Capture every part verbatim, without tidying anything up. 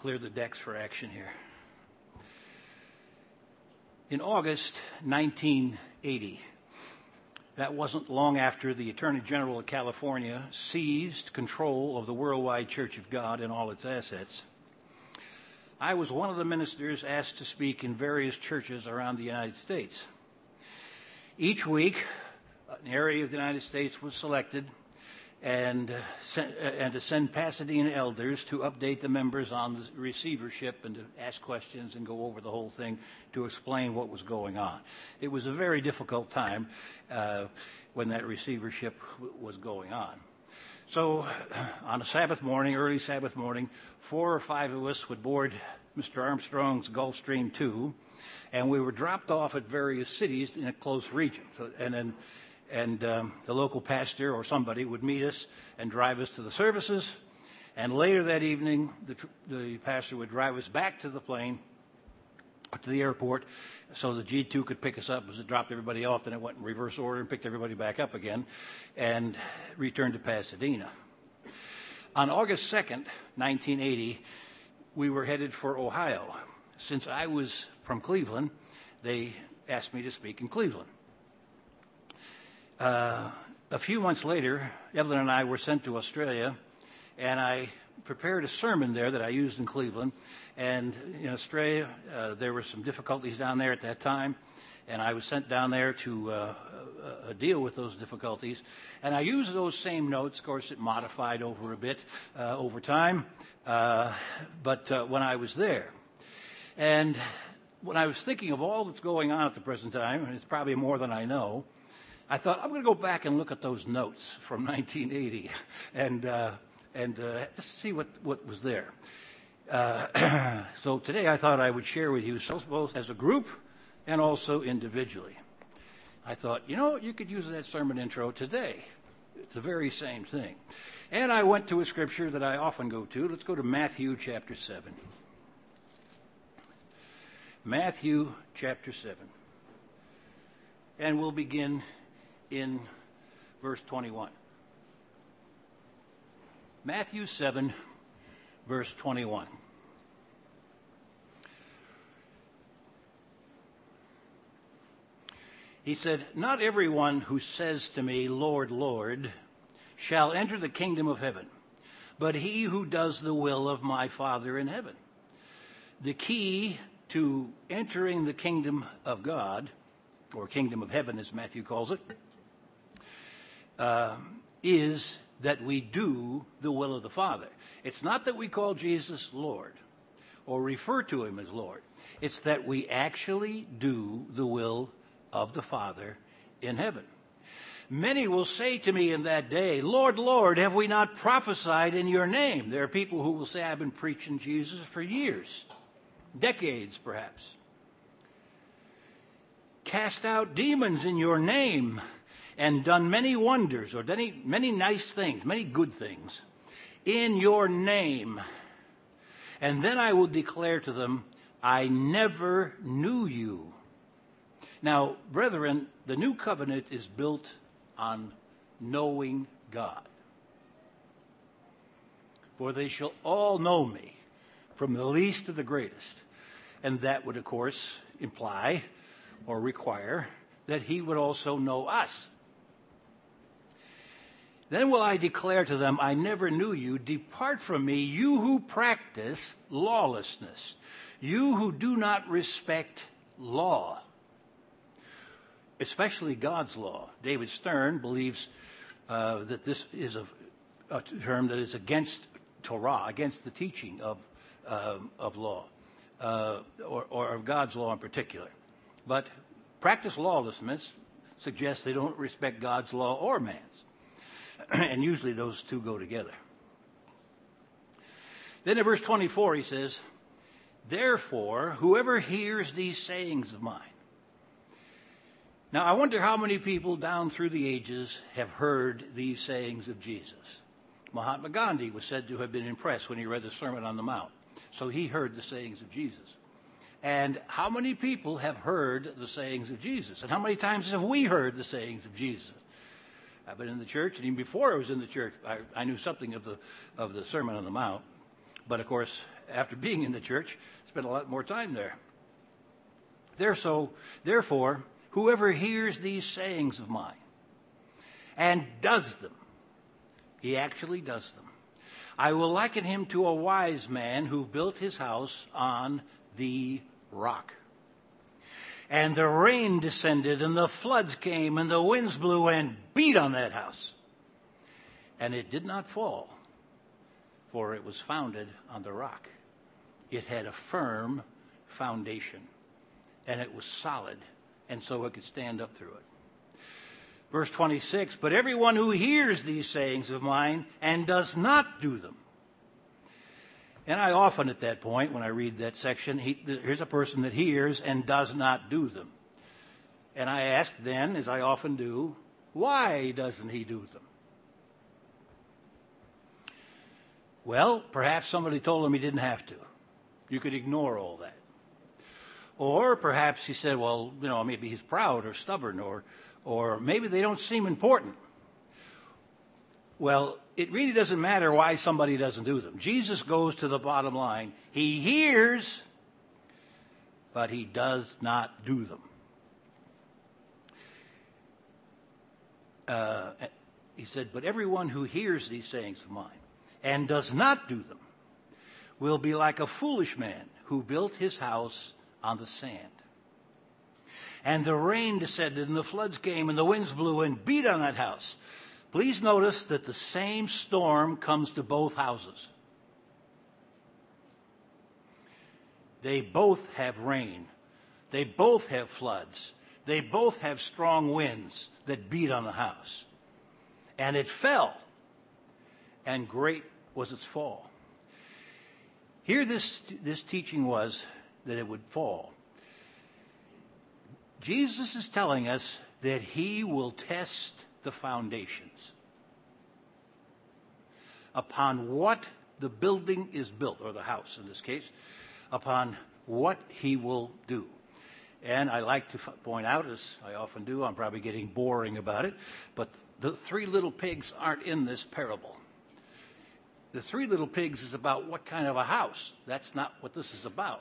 clear the decks for action here. In August nineteen eighty, that wasn't long after the Attorney General of California seized control of the Worldwide Church of God and all its assets, I was one of the ministers asked to speak in various churches around the United States. Each week, an area of the United States was selected and, uh, sen- uh, and to send Pasadena elders to update the members on the receivership and to ask questions and go over the whole thing to explain what was going on. It was a very difficult time uh, when that receivership w- was going on. So on a Sabbath morning, early Sabbath morning, four or five of us would board Mister Armstrong's Gulfstream two, and we were dropped off at various cities in a close region. So, and then And um, the local pastor or somebody would meet us and drive us to the services. And later that evening, the, the pastor would drive us back to the plane, to the airport, so the G two could pick us up as it dropped everybody off. Then it went in reverse order and picked everybody back up again and returned to Pasadena. On August second, nineteen eighty, we were headed for Ohio. Since I was from Cleveland, they asked me to speak in Cleveland. Uh, a few months later, Evelyn and I were sent to Australia, and I prepared a sermon there that I used in Cleveland. And in Australia, uh, there were some difficulties down there at that time, and I was sent down there to uh, uh, deal with those difficulties. And I used those same notes. Of course, it modified over a bit uh, over time, uh, but uh, when I was there. And when I was thinking of all that's going on at the present time, and it's probably more than I know, I thought, I'm going to go back and look at those notes from nineteen eighty and uh, and uh, just see what, what was there. Uh, so today I thought I would share with you both as a group and also individually. I thought, you know, you could use that sermon intro today. It's the very same thing. And I went to a scripture that I often go to. Let's go to Matthew chapter seven. Matthew chapter seven. And we'll begin in verse twenty-one. Matthew seven, verse twenty-one. He said, "Not everyone who says to me, 'Lord, Lord,' shall enter the kingdom of heaven, but he who does the will of my Father in heaven." The key to entering the kingdom of God, or kingdom of heaven as Matthew calls it, Uh, is that we do the will of the Father. It's not that we call Jesus Lord or refer to him as Lord. It's that we actually do the will of the Father in heaven. Many will say to me in that day, "Lord, Lord, have we not prophesied in your name?" There are people who will say, "I've been preaching Jesus for years, decades perhaps. Cast out demons in your name and done many wonders," or many, many nice things, many good things, "in your name. And then I will declare to them, I never knew you." Now, brethren, the new covenant is built on knowing God. "For they shall all know me, from the least to the greatest." And that would, of course, imply or require that he would also know us. "Then will I declare to them, I never knew you. Depart from me, you who practice lawlessness, you who do not respect law," especially God's law. David Stern believes uh, that this is a, a term that is against Torah, against the teaching of, um, of law, uh, or, or of God's law in particular. But practice lawlessness suggests they don't respect God's law or man's. And usually those two go together. Then in verse twenty-four he says, "Therefore, whoever hears these sayings of mine." Now, I wonder how many people down through the ages have heard these sayings of Jesus. Mahatma Gandhi was said to have been impressed when he read the Sermon on the Mount. So he heard the sayings of Jesus. And how many people have heard the sayings of Jesus? And how many times have we heard the sayings of Jesus? I've been in the church, and even before I was in the church, I, I knew something of the of the Sermon on the Mount. But of course, after being in the church, spent a lot more time there. There so, therefore, whoever hears these sayings of mine and does them, he actually does them, I will liken him to a wise man who built his house on the rock. And the rain descended, and the floods came, and the winds blew and beat on that house. And it did not fall, for it was founded on the rock. It had a firm foundation, and it was solid, and so it could stand up through it. Verse twenty-six, but everyone who hears these sayings of mine and does not do them. And I often at that point, when I read that section, he, here's a person that hears and does not do them. And I ask then, as I often do, why doesn't he do them? Well, perhaps somebody told him he didn't have to. You could ignore all that. Or perhaps he said, well, you know, maybe he's proud or stubborn, or or maybe they don't seem important. Well, it really doesn't matter why somebody doesn't do them. Jesus goes to the bottom line. He hears, but he does not do them. Uh, he said, but everyone who hears these sayings of mine and does not do them will be like a foolish man who built his house on the sand. And the rain descended, and the floods came, and the winds blew and beat on that house. Please notice that the same storm comes to both houses. They both have rain. They both have floods. They both have strong winds that beat on the house. And it fell, and great was its fall. Here this, this teaching was that it would fall. Jesus is telling us that he will test the foundations upon what the building is built, or the house in this case, upon what he will do. And I like to point out, as I often do, I'm probably getting boring about it, but the three little pigs aren't in this parable. The three little pigs is about what kind of a house. That's not what this is about.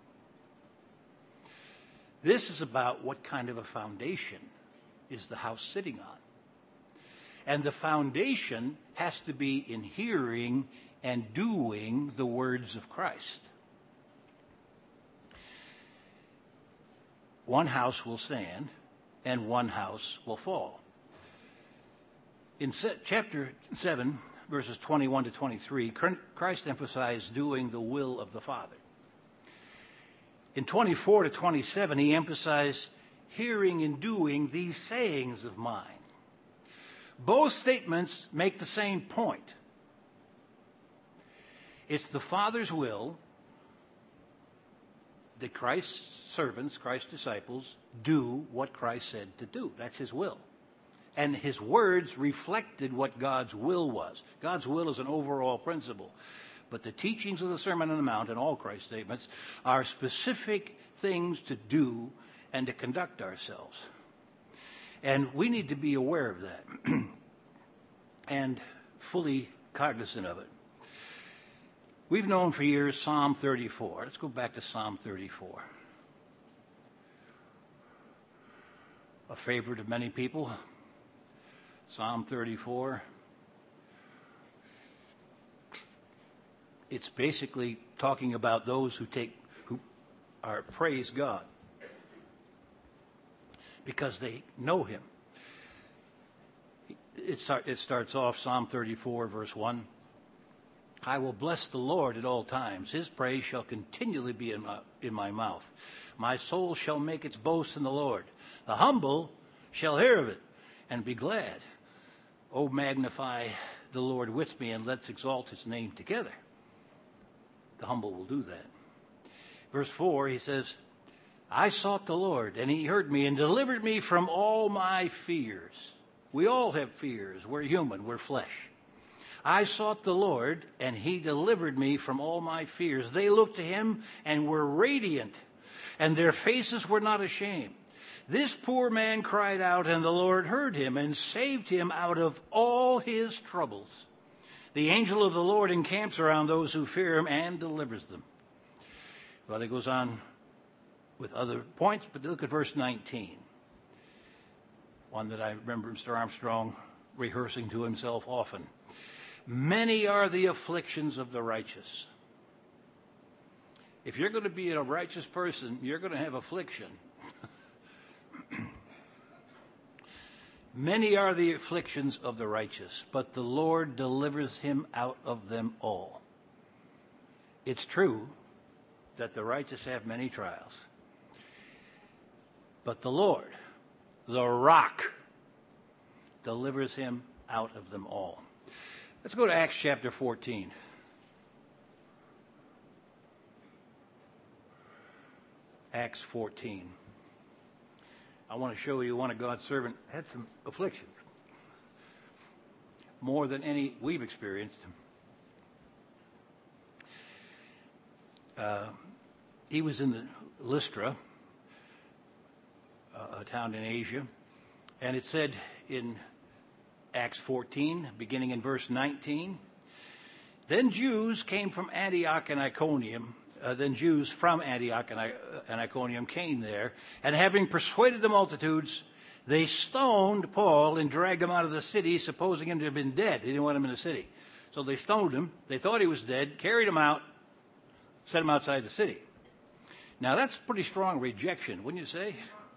This is about what kind of a foundation is the house sitting on. And the foundation has to be in hearing and doing the words of Christ. One house will stand, and one house will fall. In chapter seven, verses twenty-one to twenty-three, Christ emphasized doing the will of the Father. In twenty-four to twenty-seven, he emphasized hearing and doing these sayings of mine. Both statements make the same point. It's the Father's will that Christ's servants, Christ's disciples, do what Christ said to do. That's his will. And his words reflected what God's will was. God's will is an overall principle. But the teachings of the Sermon on the Mount and all Christ's statements are specific things to do and to conduct ourselves. And we need to be aware of that and fully cognizant of it. We've known for years Psalm thirty-four. Let's go back to Psalm thirty-four. A favorite of many people. Psalm thirty-four. It's basically talking about those who take, who are praise God because they know him. It, start, it starts off, Psalm thirty-four, verse one. I will bless the Lord at all times. His praise shall continually be in my, in my mouth. My soul shall make its boast in the Lord. The humble shall hear of it and be glad. Oh, magnify the Lord with me, and let's exalt his name together. The humble will do that. Verse four, he says, I sought the Lord, and he heard me and delivered me from all my fears. We all have fears. We're human. We're flesh. I sought the Lord, and he delivered me from all my fears. They looked to him and were radiant, and their faces were not ashamed. This poor man cried out, and the Lord heard him and saved him out of all his troubles. The angel of the Lord encamps around those who fear him and delivers them. Well, he goes on with other points, but look at verse nineteen. One that I remember Mister Armstrong rehearsing to himself often. Many are the afflictions of the righteous. If you're going to be a righteous person, you're going to have affliction. Many are the afflictions of the righteous, but the Lord delivers him out of them all. It's true that the righteous have many trials, but the Lord, the rock, delivers him out of them all. Let's go to Acts chapter fourteen. Acts fourteen. I want to show you one of God's servants had some afflictions. More than any we've experienced. Uh, he was in the Lystra, uh, a town in Asia, and it said in Acts fourteen, beginning in verse nineteen, then Jews came from Antioch and Iconium, uh, then Jews from Antioch and, I- and Iconium came there, and having persuaded the multitudes, they stoned Paul and dragged him out of the city, supposing him to have been dead. They didn't want him in the city. So they stoned him. They thought he was dead, carried him out, set him outside the city. Now, that's pretty strong rejection, wouldn't you say?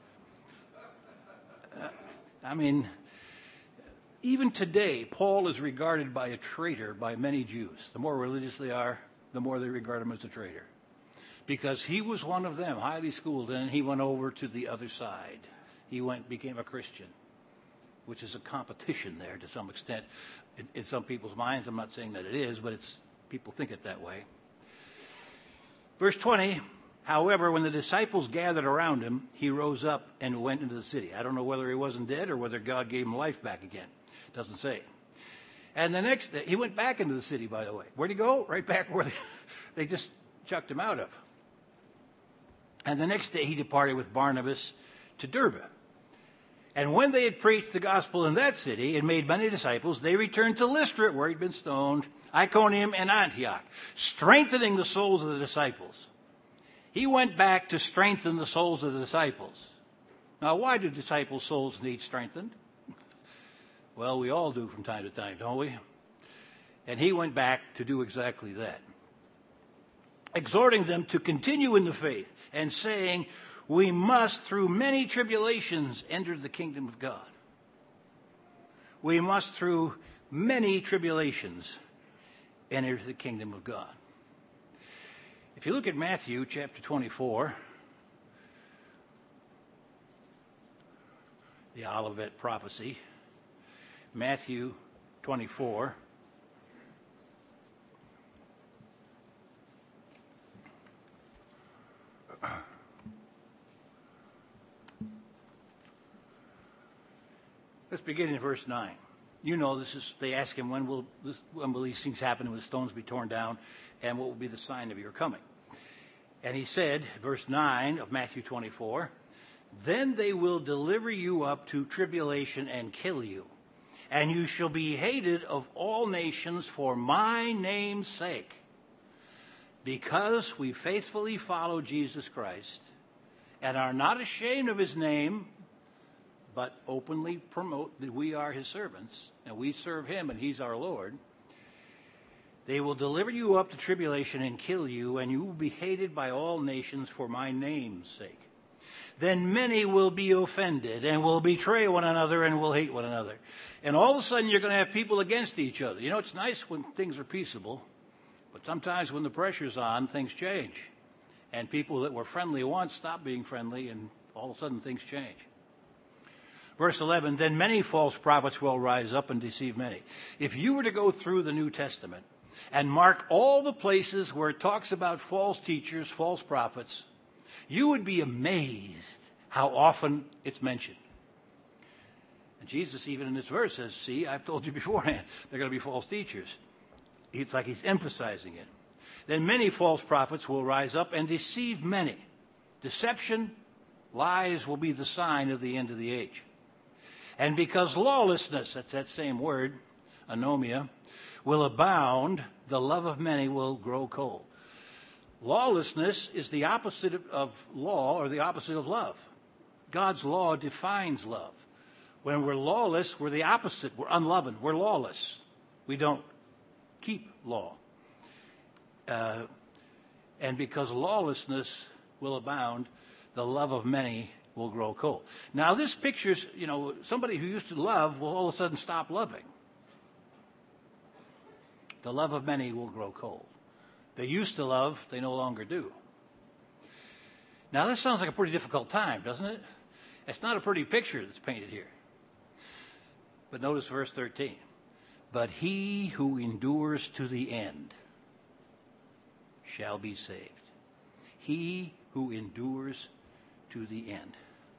Uh, I mean, even today, Paul is regarded by a traitor by many Jews. The more religious they are, the more they regard him as a traitor. Because he was one of them, highly schooled, and he went over to the other side. He went, became a Christian, which is a competition there to some extent. In, in some people's minds, I'm not saying that it is, but it's people think it that way. Verse twenty, however, when the disciples gathered around him, he rose up and went into the city. I don't know whether he wasn't dead or whether God gave him life back again. Doesn't say. And the next day, he went back into the city, by the way. Where'd he go? Right back where they, they just chucked him out of. And the next day he departed with Barnabas to Derbe. And when they had preached the gospel in that city and made many disciples, they returned to Lystra, where he'd been stoned, Iconium, and Antioch, strengthening the souls of the disciples. He went back to strengthen the souls of the disciples. Now, why do disciples' souls need strengthened? Well, we all do from time to time, don't we? And he went back to do exactly that. Exhorting them to continue in the faith and saying, we must, through many tribulations, enter the kingdom of God. We must, through many tribulations, enter the kingdom of God. If you look at Matthew chapter twenty-four, the Olivet prophecy, Matthew twenty-four, let's begin in verse nine. You know, this is, they ask him, when will, this, when will these things happen? Will the stones be torn down? And what will be the sign of your coming? And he said, verse nine of Matthew twenty-four, then they will deliver you up to tribulation and kill you, and you shall be hated of all nations for my name's sake. Because we faithfully follow Jesus Christ and are not ashamed of his name, but openly promote that we are his servants, and we serve him, and he's our Lord. They will deliver you up to tribulation and kill you, and you will be hated by all nations for my name's sake. Then many will be offended and will betray one another and will hate one another. And all of a sudden you're going to have people against each other. You know, it's nice when things are peaceable, but sometimes when the pressure's on, things change. And people that were friendly once stop being friendly, and all of a sudden things change. Verse eleven, then many false prophets will rise up and deceive many. If you were to go through the New Testament and mark all the places where it talks about false teachers, false prophets, you would be amazed how often it's mentioned. And Jesus, even in this verse, says, see, I've told you beforehand, they're going to be false teachers. It's like he's emphasizing it. Then many false prophets will rise up and deceive many. Deception, lies will be the sign of the end of the age. And because lawlessness, that's that same word, anomia, will abound, the love of many will grow cold. Lawlessness is the opposite of, of law or the opposite of love. God's law defines love. When we're lawless, we're the opposite. We're unloving. We're lawless. We don't keep law. Uh, and because lawlessness will abound, the love of many will grow cold. Now, this picture's, you know, somebody who used to love will all of a sudden stop loving. The love of many will grow cold. They used to love, they no longer do. Now, this sounds like a pretty difficult time, doesn't it? It's not a pretty picture that's painted here. But notice verse thirteen. But he who endures to the end shall be saved. He who endures to the end.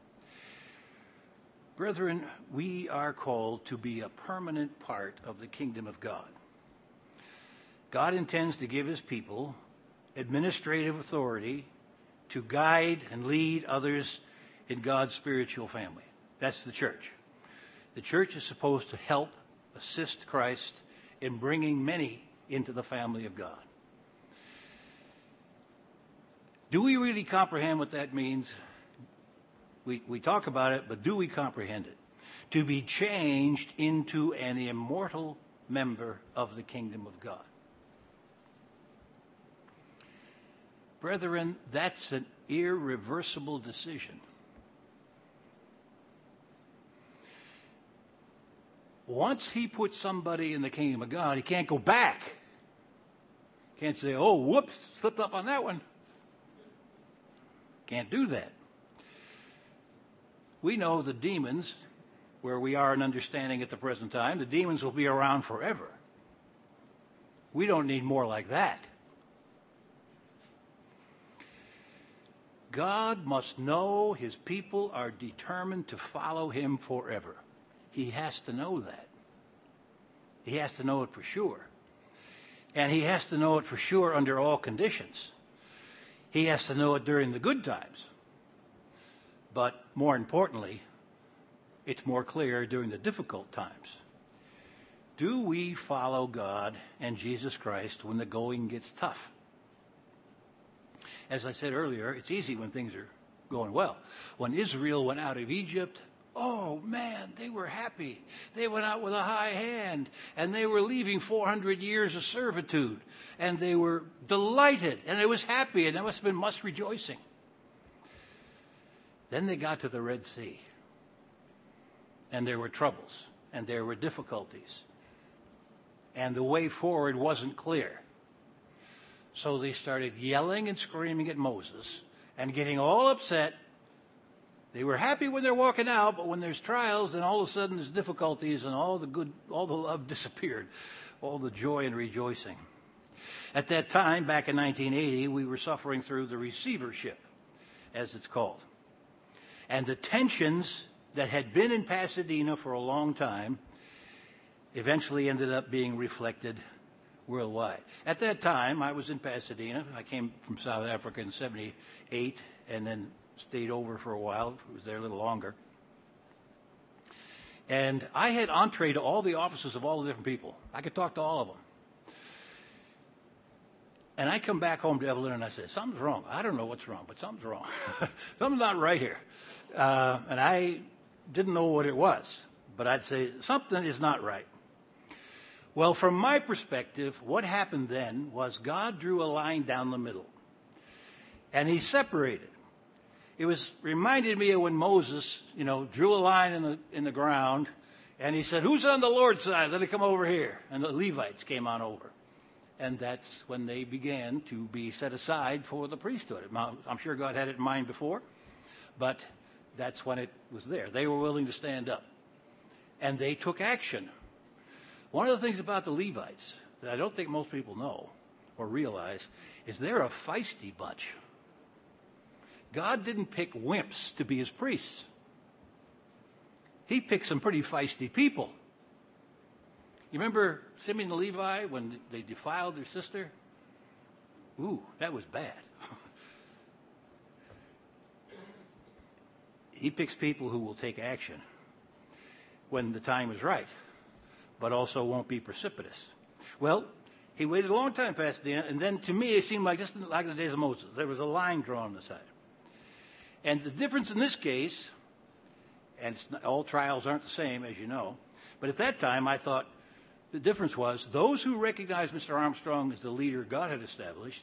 Brethren, we are called to be a permanent part of the kingdom of God. God intends to give his people administrative authority to guide and lead others in God's spiritual family. That's the church. The church is supposed to help assist Christ in bringing many into the family of God. Do we really comprehend what that means? We, we talk about it, but do we comprehend it? To be changed into an immortal member of the kingdom of God. Brethren, that's an irreversible decision. Once he puts somebody in the kingdom of God, he can't go back. Can't say, oh, whoops, slipped up on that one. Can't do that. We know the demons, where we are in understanding at the present time, the demons will be around forever. We don't need more like that. God must know his people are determined to follow him forever. He has to know that. He has to know it for sure. And he has to know it for sure under all conditions. He has to know it during the good times. But more importantly, it's more clear during the difficult times. Do we follow God and Jesus Christ when the going gets tough? As I said earlier, it's easy when things are going well. When Israel went out of Egypt, oh man, they were happy. They went out with a high hand, and they were leaving four hundred years of servitude, and they were delighted, and it was happy, and there must have been much rejoicing. Then they got to the Red Sea, and there were troubles, and there were difficulties, and the way forward wasn't clear. So they started yelling and screaming at Moses and getting all upset. They were happy when they're walking out, but when there's trials, then all of a sudden there's difficulties, and all the good, all the love disappeared, all the joy and rejoicing. At that time, back in nineteen eighty, we were suffering through the receivership, as it's called. And the tensions that had been in Pasadena for a long time eventually ended up being reflected worldwide. At that time, I was in Pasadena. I came from South Africa in seventy-eight and then stayed over for a while. I was there a little longer. And I had entree to all the offices of all the different people. I could talk to all of them. And I come back home to Evelyn and I said, something's wrong. I don't know what's wrong, but something's wrong. Something's not right here. Uh, and I didn't know what it was. But I'd say, something is not right. Well, from my perspective, what happened then was God drew a line down the middle. And he separated. It was reminded me of when Moses, you know, drew a line in the in the ground, and he said, who's on the Lord's side? Let it come over here. And the Levites came on over. And that's when they began to be set aside for the priesthood. I'm sure God had it in mind before, but that's when it was there. They were willing to stand up. And they took action. One of the things about the Levites that I don't think most people know or realize is they're a feisty bunch. God didn't pick wimps to be his priests. He picked some pretty feisty people. You remember Simeon and Levi when they defiled their sister? Ooh, that was bad. He picks people who will take action when the time is right. but also won't be precipitous. Well, he waited a long time past the end, and then to me it seemed like just like in the days of Moses. There was a line drawn on the side. And the difference in this case, and it's not, all trials aren't the same, as you know, but at that time I thought the difference was those who recognized Mister Armstrong as the leader God had established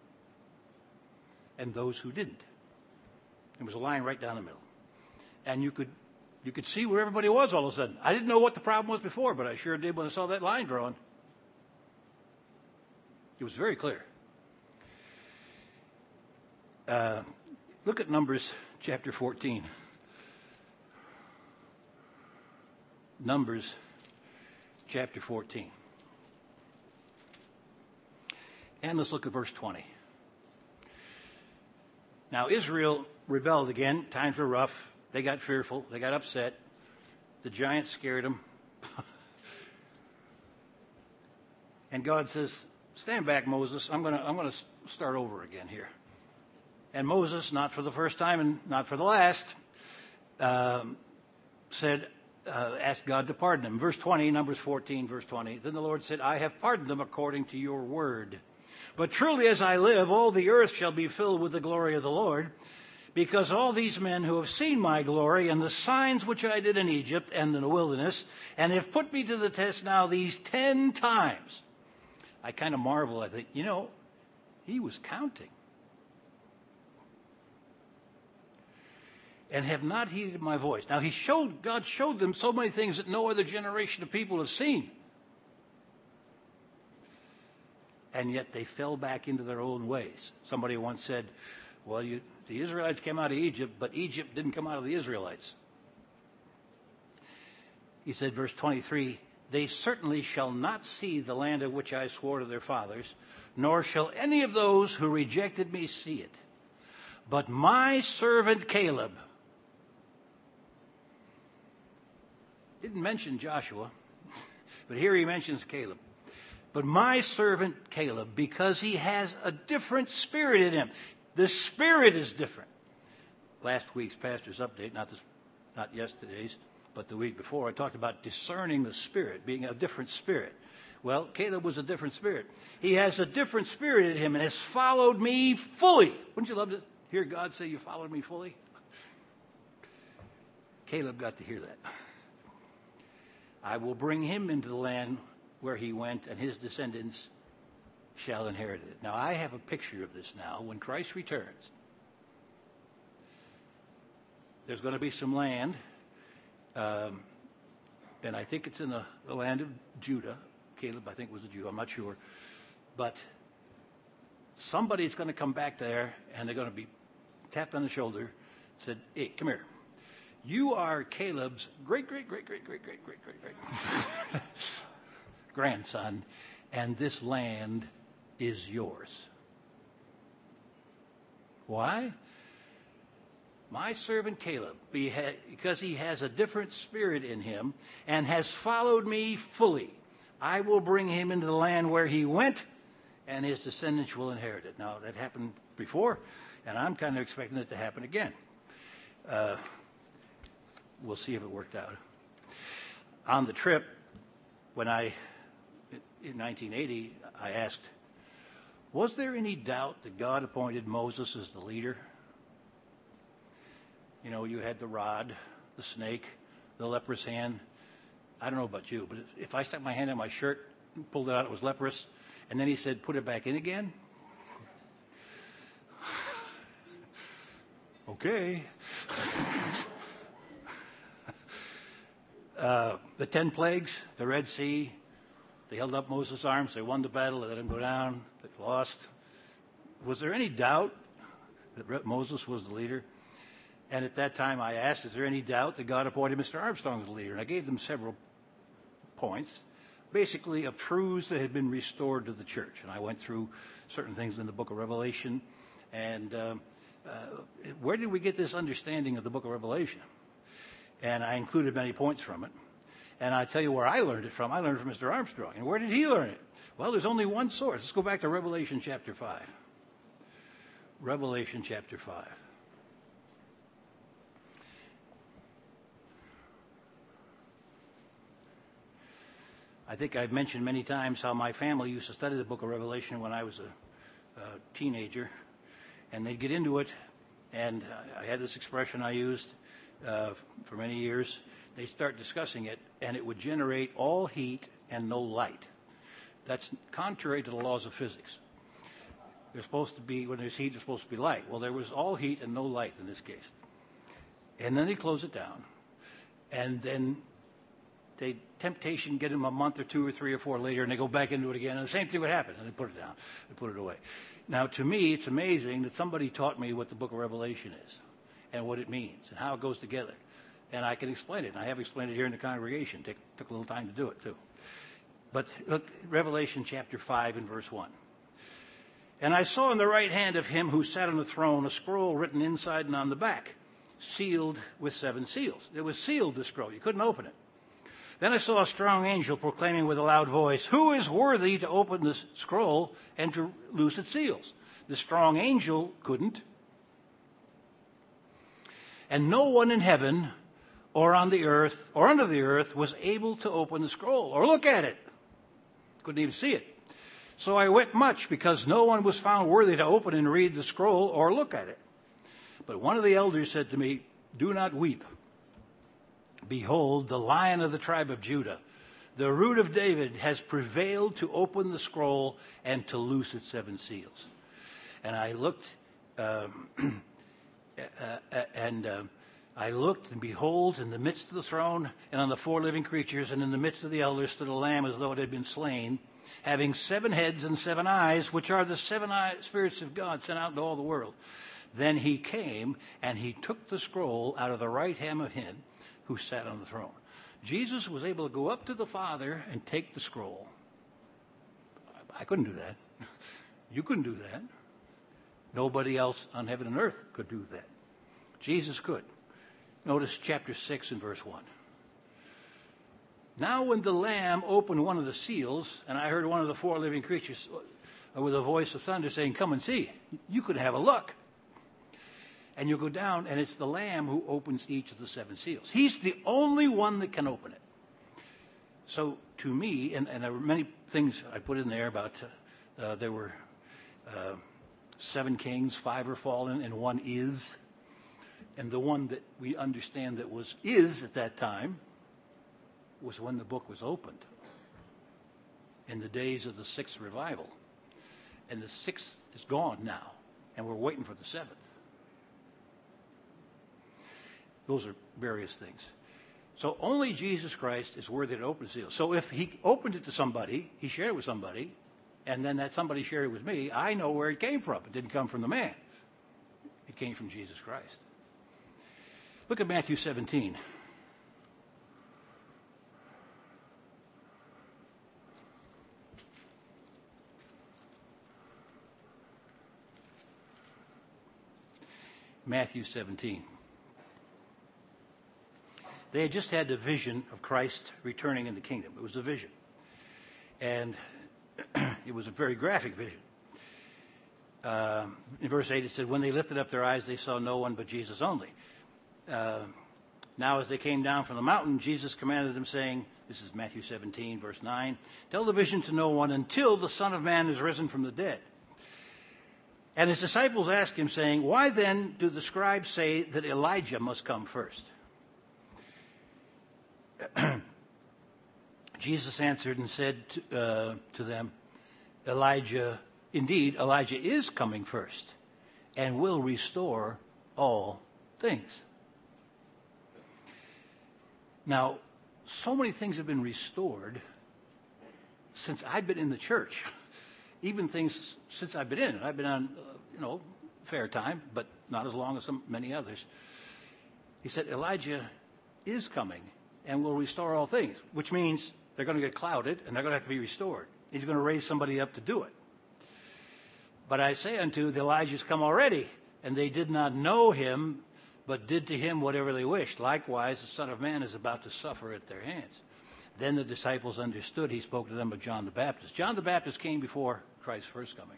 and those who didn't. There was a line right down the middle. And you could you could see where everybody was all of a sudden. I didn't know what the problem was before, but I sure did when I saw that line drawn. It was very clear. Uh, look at Numbers chapter fourteen. Numbers chapter fourteen. And let's look at verse twenty. Now, Israel rebelled again. Times were rough. They got fearful. They got upset. The giants scared them. And God says, stand back, Moses. I'm going to I'm going to start over again here. And Moses, not for the first time and not for the last, um, said, uh, asked God to pardon him. Verse twenty, Numbers fourteen, verse twenty. Then the Lord said, I have pardoned them according to your word. But truly as I live, all the earth shall be filled with the glory of the Lord, because all these men who have seen my glory and the signs which I did in Egypt and in the wilderness, and have put me to the test now these ten times. I kind of marvel. I think, you know, he was counting. And have not heeded my voice. Now, he showed, God showed them so many things that no other generation of people have seen. And yet they fell back into their own ways. Somebody once said, well, you, the Israelites came out of Egypt, but Egypt didn't come out of the Israelites. He said, verse twenty-three, they certainly shall not see the land of which I swore to their fathers, nor shall any of those who rejected me see it. But my servant Caleb, didn't mention Joshua, but here he mentions Caleb. But my servant Caleb, because he has a different spirit in him. The spirit is different. Last week's pastor's update, not this, not yesterday's, but the week before, I talked about discerning the spirit, being a different spirit. Well, Caleb was a different spirit. He has a different spirit in him and has followed me fully. Wouldn't you love to hear God say you followed me fully? Caleb got to hear that. I will bring him into the land where he went, and his descendants shall inherit it. Now, I have a picture of this now. When Christ returns, there's going to be some land, um, and I think it's in the, the land of Judah. Caleb, I think, was a Jew. I'm not sure. But somebody's going to come back there, and they're going to be tapped on the shoulder, said, hey, come here. You are Caleb's great, great, great, great, great, great, great, great, great grandson, and this land is yours. Why? My servant Caleb, because he has a different spirit in him and has followed me fully, I will bring him into the land where he went, and his descendants will inherit it. Now, that happened before, and I'm kind of expecting it to happen again. Uh, we'll see if it worked out. On the trip, when I, in nineteen eighty, I asked, was there any doubt that God appointed Moses as the leader? You know, you had the rod, the snake, the leprous hand. I don't know about you, but if I stuck my hand in my shirt, pulled it out, it was leprous, and then he said, put it back in again? Okay. uh, the ten plagues, the Red Sea, they held up Moses' arms, they won the battle, they let him go down, they lost. Was there any doubt that Moses was the leader? And at that time I asked, is there any doubt that God appointed Mister Armstrong as the leader? And I gave them several points, basically of truths that had been restored to the church. And I went through certain things in the book of Revelation. And um, uh, where did we get this understanding of the book of Revelation? And I included many points from it. And I tell you where I learned it from. I learned it from Mister Armstrong. And where did he learn it? Well, there's only one source. Let's go back to Revelation chapter five. Revelation chapter five. I think I've mentioned many times how my family used to study the book of Revelation when I was a, a teenager, and they'd get into it, and I had this expression I used uh, for many years. They'd start discussing it, and it would generate all heat and no light. That's contrary to the laws of physics. There's supposed to be, when there's heat, there's supposed to be light. Well, there was all heat and no light in this case. And then they close it down, and then they temptation get them a month or two or three or four later, and they go back into it again, and the same thing would happen, and they put it down, they put it away. Now, to me, it's amazing that somebody taught me what the book of Revelation is and what it means and how it goes together. And I can explain it, and I have explained it here in the congregation. It took a little time to do it, too. But look, Revelation chapter five and verse one. And I saw in the right hand of him who sat on the throne a scroll written inside and on the back, sealed with seven seals. It was sealed, the scroll. You couldn't open it. Then I saw a strong angel proclaiming with a loud voice, "Who is worthy to open this scroll and to loose its seals?" The strong angel couldn't. And no one in heaven or on the earth or under the earth was able to open the scroll or look at it. Couldn't even see it. So I wept much because no one was found worthy to open and read the scroll or look at it. But one of the elders said to me, "Do not weep. Behold, the Lion of the tribe of Judah, the Root of David, has prevailed to open the scroll and to loose its seven seals." And I looked, um, uh, and uh, I looked, and behold, in the midst of the throne and on the four living creatures and in the midst of the elders stood a lamb as though it had been slain, having seven heads and seven eyes, which are the seven eye spirits of God sent out into all the world. Then he came, and he took the scroll out of the right hand of him who sat on the throne. Jesus was able to go up to the Father and take the scroll. I couldn't do that. You couldn't do that. Nobody else on heaven and earth could do that. Jesus could. Notice chapter six and verse one. Now when the Lamb opened one of the seals, and I heard one of the four living creatures with a voice of thunder saying, "Come and see." You could have a look. And you go down, and it's the Lamb who opens each of the seven seals. He's the only one that can open it. So to me, and, and there were many things I put in there about, uh, uh, there were uh, seven kings, five are fallen, and one is. And the one that we understand that was is at that time was when the book was opened, in the days of the sixth revival. And the sixth is gone now, and we're waiting for the seventh. Those are various things. So only Jesus Christ is worthy to open the seal. So if he opened it to somebody, he shared it with somebody, and then that somebody shared it with me, I know where it came from. It didn't come from the man. It came from Jesus Christ. Look at Matthew seventeen. Matthew seventeen. They had just had the vision of Christ returning in the kingdom. It was a vision. And it was a very graphic vision. Uh, in verse eight, it said, "When they lifted up their eyes, they saw no one but Jesus only. Uh, now as they came down from the mountain, Jesus commanded them, saying," this is Matthew seventeen, verse nine, "Tell the vision to no one until the Son of Man is risen from the dead." And his disciples asked him, saying, "Why then do the scribes say that Elijah must come first?" Jesus answered and said to, uh, to them, Elijah, indeed, Elijah is coming first and will restore all things. Now, so many things have been restored since I've been in the church. Even things since I've been in it. I've been on, uh, you know, fair time, but not as long as some, many others. He said, Elijah is coming and will restore all things, which means they're going to get clouded and they're going to have to be restored. He's going to raise somebody up to do it. But I say unto you, the Elijah's come already, and they did not know him, but did to him whatever they wished. Likewise, the Son of Man is about to suffer at their hands. Then the disciples understood. He spoke to them of John the Baptist. John the Baptist came before Christ's first coming.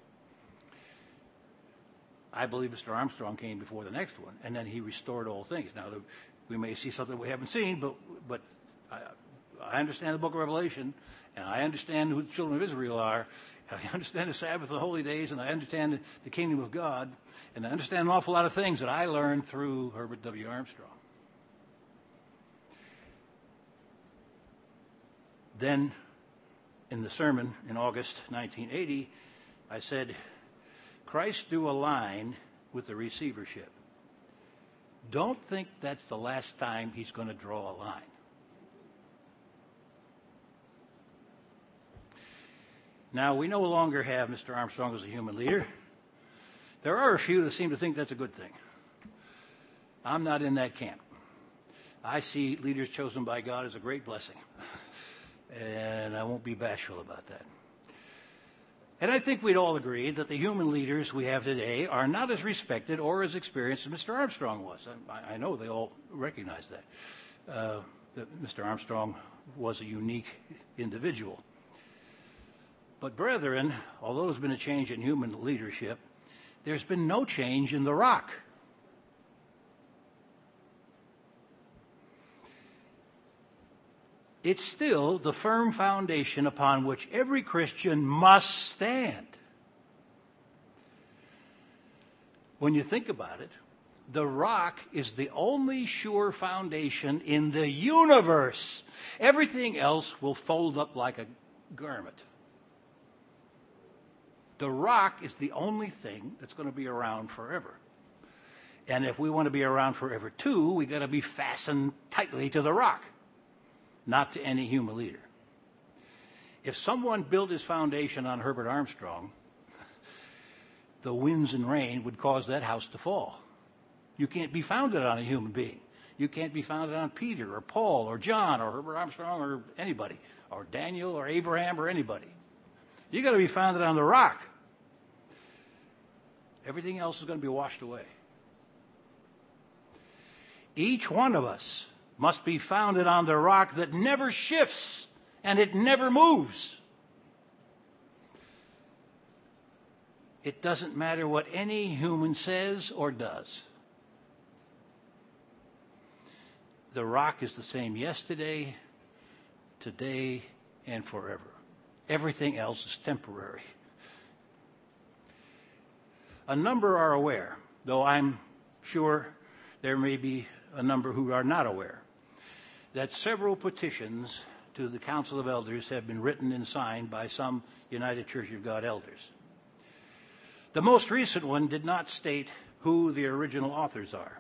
I believe Mister Armstrong came before the next one, and then he restored all things. Now, the, we may see something we haven't seen, but but I, I understand the book of Revelation, and I understand who the children of Israel are. I understand the Sabbath, the holy days, and I understand the kingdom of God, and I understand an awful lot of things that I learned through Herbert W. Armstrong. Then, in the sermon in August nineteen eighty, I said, Christ drew a line with the receivership. Don't think that's the last time he's going to draw a line. Now, we no longer have Mister Armstrong as a human leader. There are a few that seem to think that's a good thing. I'm not in that camp. I see leaders chosen by God as a great blessing, and I won't be bashful about that. And I think we'd all agree that the human leaders we have today are not as respected or as experienced as Mister Armstrong was. I, I know they all recognize that. Uh, that Mister Armstrong was a unique individual. But brethren, although there's been a change in human leadership, there's been no change in the rock. It's still the firm foundation upon which every Christian must stand. When you think about it, the rock is the only sure foundation in the universe. Everything else will fold up like a garment. The rock is the only thing that's going to be around forever. And if we want to be around forever too, we got to be fastened tightly to the rock, not to any human leader. If someone built his foundation on Herbert Armstrong, the winds and rain would cause that house to fall. You can't be founded on a human being. You can't be founded on Peter or Paul or John or Herbert Armstrong or anybody, or Daniel or Abraham or anybody. You got to be founded on the rock. Everything else is going to be washed away. Each one of us must be founded on the rock that never shifts and it never moves. It doesn't matter what any human says or does. The rock is the same yesterday, today, and forever. Everything else is temporary. A number are aware, though I'm sure there may be a number who are not aware, that several petitions to the Council of Elders have been written and signed by some United Church of God elders. The most recent one did not state who the original authors are.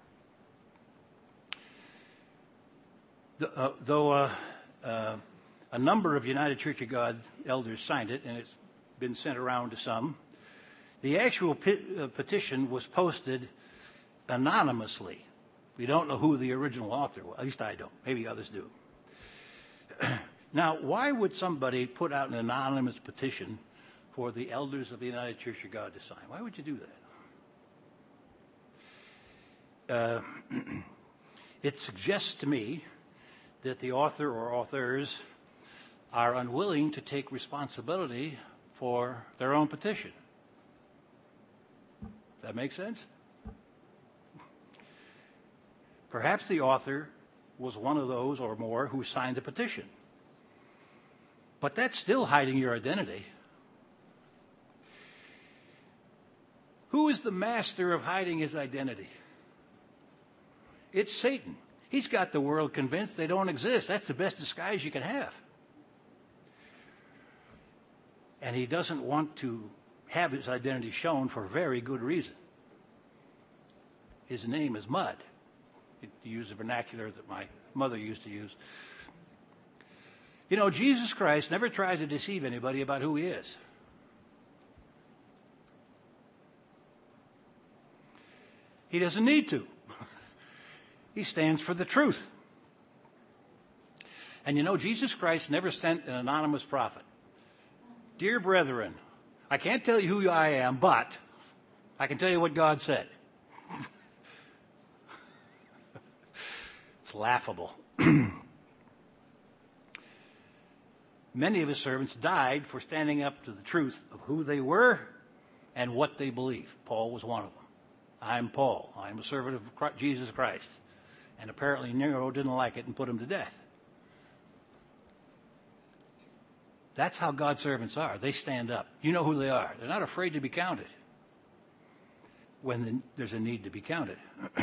The, uh, though uh, uh, a number of United Church of God elders signed it, and it's been sent around to some, the actual pet, uh, petition was posted anonymously. We don't know who the original author was. At least I don't. Maybe others do. Now, why would somebody put out an anonymous petition for the elders of the United Church of God to sign? Why would you do that? Uh, it suggests to me that the author or authors are unwilling to take responsibility for their own petition. Does that make sense? Perhaps the author was one of those or more who signed the petition. But that's still hiding your identity. Who is the master of hiding his identity? It's Satan. He's got the world convinced they don't exist. That's the best disguise you can have. And he doesn't want to have his identity shown for very good reason. His name is Mud, to use the vernacular that my mother used to use. You know, Jesus Christ never tries to deceive anybody about who he is. He doesn't need to. He stands for the truth. And you know, Jesus Christ never sent an anonymous prophet. Dear brethren, I can't tell you who I am, but I can tell you what God said. It's laughable. Many of his servants died for standing up to the truth of who they were and what they believe. Paul was one of them. I'm Paul. I'm a servant of Christ, Jesus Christ. And apparently Nero didn't like it and put him to death. That's how God's servants are. They stand up. You know who they are. They're not afraid to be counted when the, there's a need to be counted.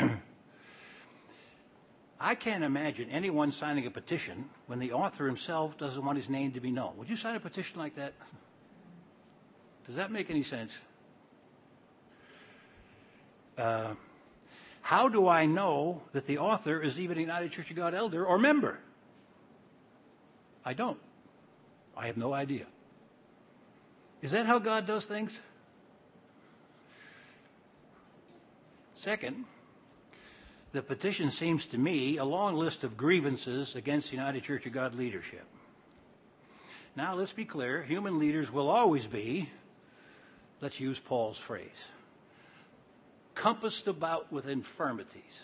I can't imagine anyone signing a petition when the author himself doesn't want his name to be known. Would you sign a petition like that? Does that make any sense? Uh, how do I know that the author is even a United Church of God elder or member? I don't. I have no idea. Is that how God does things? Second, the petition seems to me a long list of grievances against the United Church of God leadership. Now, let's be clear. Human leaders will always be, let's use Paul's phrase, compassed about with infirmities.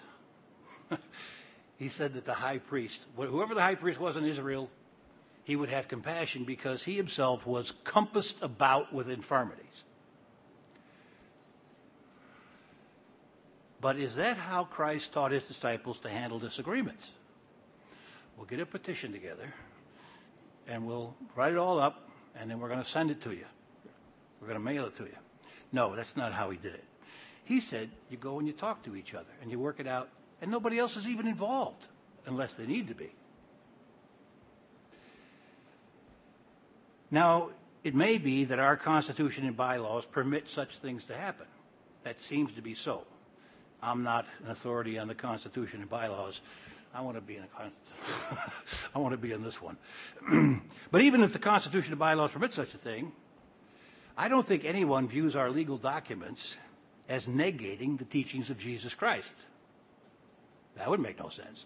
He said that the high priest, whoever the high priest was in Israel, he would have compassion because he himself was compassed about with infirmities. But is that how Christ taught his disciples to handle disagreements? We'll get a petition together, and we'll write it all up, and then we're going to send it to you. We're going to mail it to you. No, that's not how he did it. He said you go and you talk to each other, and you work it out, and nobody else is even involved unless they need to be. Now, it may be that our Constitution and bylaws permit such things to happen. That seems to be so. I'm not an authority on the Constitution and bylaws. I want to be in a Constitution. I want to be in this one. But even if the Constitution and bylaws permit such a thing, I don't think anyone views our legal documents as negating the teachings of Jesus Christ. That would make no sense.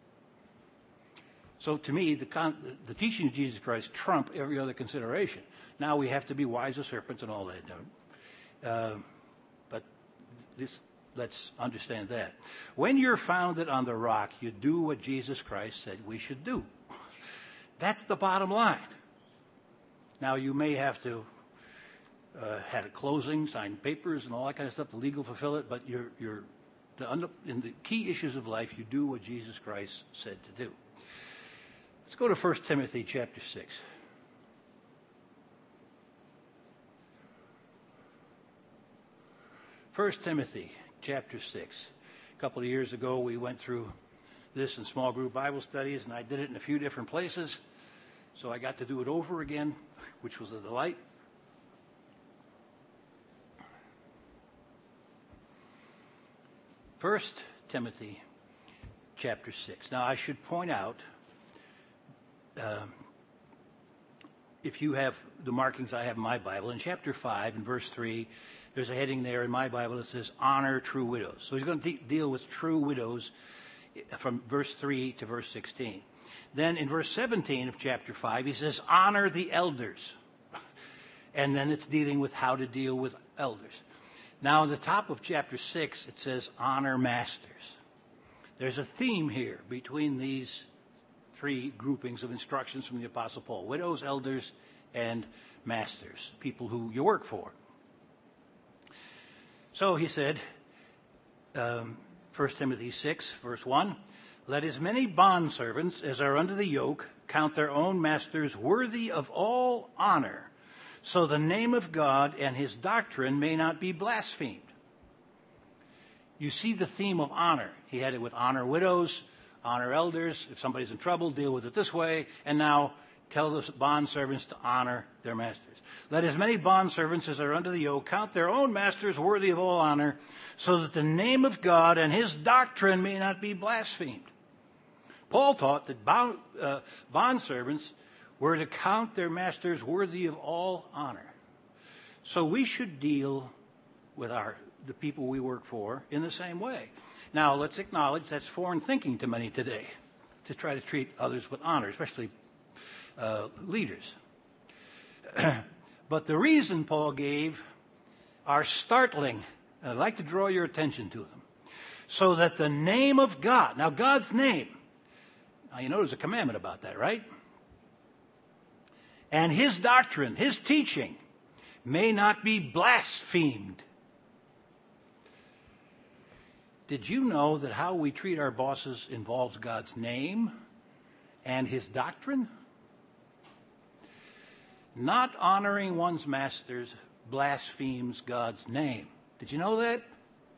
So to me, the, con- the teaching of Jesus Christ trump every other consideration. Now we have to be wise as serpents and all that. Uh, but this, let's understand that. When you're founded on the rock, you do what Jesus Christ said we should do. That's the bottom line. Now you may have to uh, have a closing, sign papers and all that kind of stuff to legal fulfill it, but you're, you're the under, in the key issues of life, you do what Jesus Christ said to do. Let's go to First Timothy chapter six. First Timothy chapter six. A couple of years ago, we went through this in small group Bible studies, and I did it in a few different places. So I got to do it over again, which was a delight. First Timothy chapter six. Now, I should point out, Uh, if you have the markings I have in my Bible, in chapter five, in verse three, there's a heading there in my Bible that says, honor true widows. So he's going to de- deal with true widows from verse three to verse sixteen. Then in verse seventeen of chapter five, he says, honor the elders. And then it's dealing with how to deal with elders. Now, at the top of chapter six, it says, honor masters. There's a theme here between these three groupings of instructions from the Apostle Paul: widows, elders, and masters, people who you work for. So he said, um, First Timothy six, verse one, let as many bondservants as are under the yoke count their own masters worthy of all honor, so the name of God and his doctrine may not be blasphemed. You see the theme of honor. He had it with honor widows, honor elders. If somebody's in trouble, deal with it this way. And now tell the bondservants to honor their masters. Let as many bondservants as are under the yoke count their own masters worthy of all honor, so that the name of God and his doctrine may not be blasphemed. Paul taught that bond, uh, bondservants were to count their masters worthy of all honor. So we should deal with our the people we work for in the same way. Now, let's acknowledge that's foreign thinking to many today, to try to treat others with honor, especially uh, leaders. But the reason Paul gave are startling, and I'd like to draw your attention to them. So that the name of God, now God's name, now you know there's a commandment about that, right? And his doctrine, his teaching, may not be blasphemed. Did you know that how we treat our bosses involves God's name and his doctrine? Not honoring one's masters blasphemes God's name. Did you know that?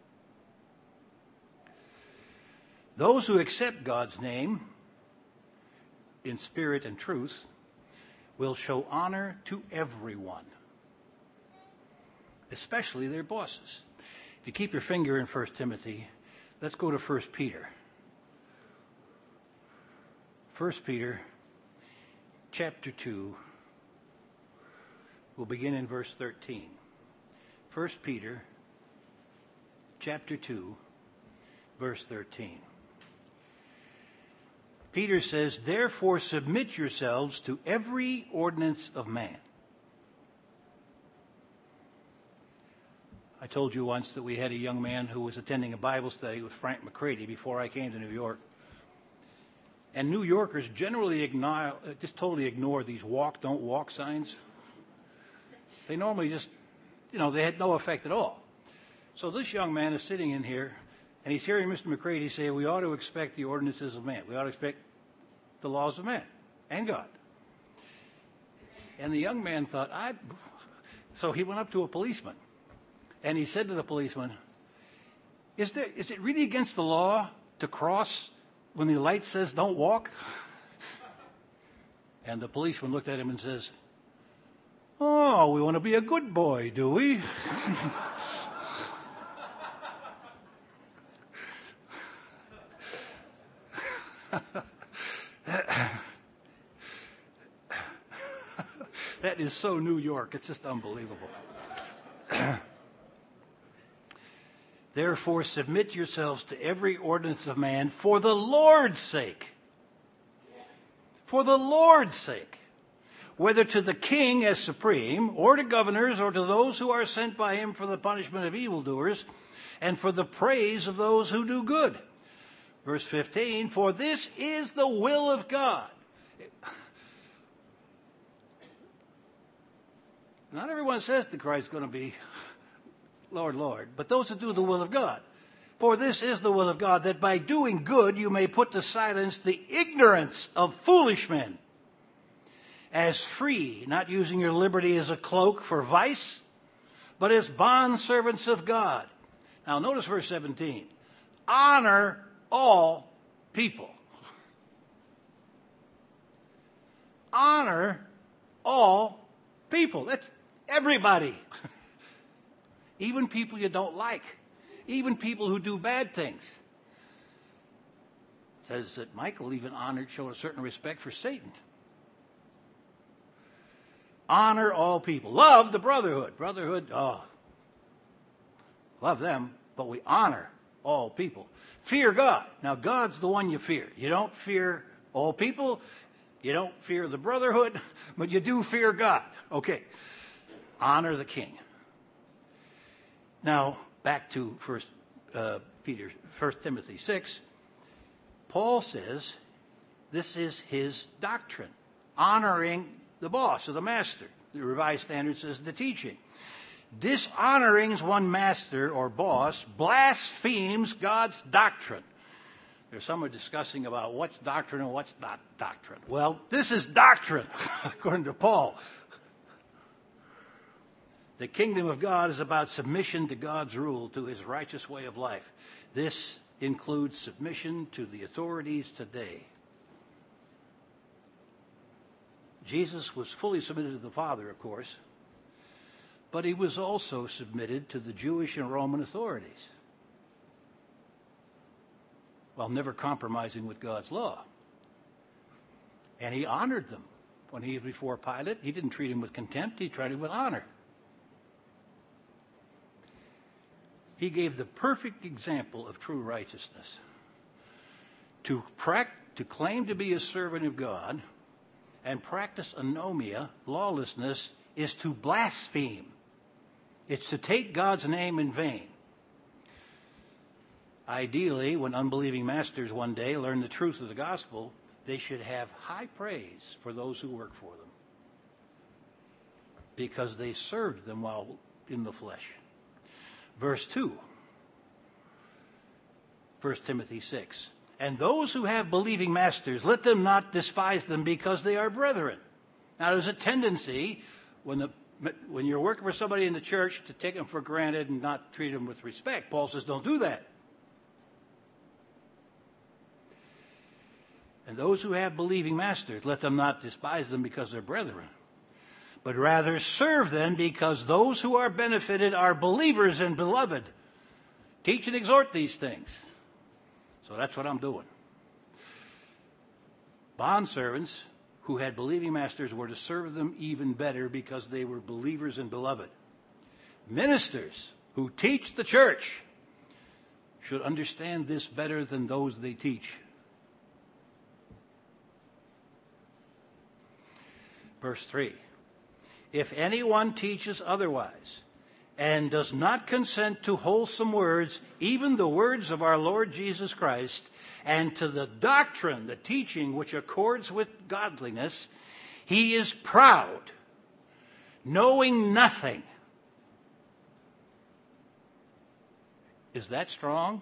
Those who accept God's name in spirit and truth will show honor to everyone, especially their bosses. If you keep your finger in First Timothy, let's go to First Peter. First Peter chapter two, we'll begin in verse thirteen. First Peter chapter two, verse thirteen. Peter says, "Therefore submit yourselves to every ordinance of man." I told you once that we had a young man who was attending a Bible study with Frank McCready before I came to New York. And New Yorkers generally ignore, just totally ignore these walk, don't walk signs. They normally just, you know, they had no effect at all. So this young man is sitting in here, and he's hearing Mister McCready say, we ought to expect the ordinances of man. We ought to expect the laws of man and God. And the young man thought, I... So he went up to a policeman, and he said to the policeman, is there, is it really against the law to cross when the light says don't walk? And the policeman looked at him and says, oh, we want to be a good boy, do we? That is so New York. It's just unbelievable. Therefore, submit yourselves to every ordinance of man for the Lord's sake. For the Lord's sake. Whether to the king as supreme, or to governors, or to those who are sent by him for the punishment of evildoers, and for the praise of those who do good. Verse fifteen, for this is the will of God. Not everyone says to Christ is going to be Lord, Lord, but those who do the will of God. For this is the will of God, that by doing good you may put to silence the ignorance of foolish men, as free, not using your liberty as a cloak for vice, but as bondservants of God. Now notice verse seventeen. Honor all people. Honor all people. That's everybody. Even people you don't like. Even people who do bad things. It says that Michael even honored, showed a certain respect for Satan. Honor all people. Love the brotherhood. Brotherhood, oh, love them, but we honor all people. Fear God. Now, God's the one you fear. You don't fear all people. You don't fear the brotherhood, but you do fear God. Okay. Honor the king. Now, back to First uh, Peter, First Timothy six. Paul says this is his doctrine, honoring the boss or the master. The Revised Standard says the teaching. Dishonoring one master or boss blasphemes God's doctrine. There's someone discussing about what's doctrine and what's not doctrine. Well, this is doctrine, according to Paul. The kingdom of God is about submission to God's rule, to his righteous way of life. This includes submission to the authorities today. Jesus was fully submitted to the Father, of course, but he was also submitted to the Jewish and Roman authorities, while never compromising with God's law. And he honored them. When he was before Pilate, he didn't treat him with contempt, he treated him with honor. He gave the perfect example of true righteousness. To, prac- to claim to be a servant of God and practice anomia, lawlessness, is to blaspheme. It's to take God's name in vain. Ideally, when unbelieving masters one day learn the truth of the gospel, they should have high praise for those who work for them, because they served them while in the flesh. Verse two, First Timothy six. And those who have believing masters, let them not despise them because they are brethren. Now, there's a tendency when the when you're working for somebody in the church to take them for granted and not treat them with respect. Paul says, don't do that. And those who have believing masters, let them not despise them because they're brethren, but rather serve them because those who are benefited are believers and beloved. Teach and exhort these things. So that's what I'm doing. Bondservants who had believing masters were to serve them even better because they were believers and beloved. Ministers who teach the church should understand this better than those they teach. Verse three, if anyone teaches otherwise and does not consent to wholesome words, even the words of our Lord Jesus Christ, and to the doctrine, the teaching which accords with godliness, he is proud, knowing nothing. Is that strong?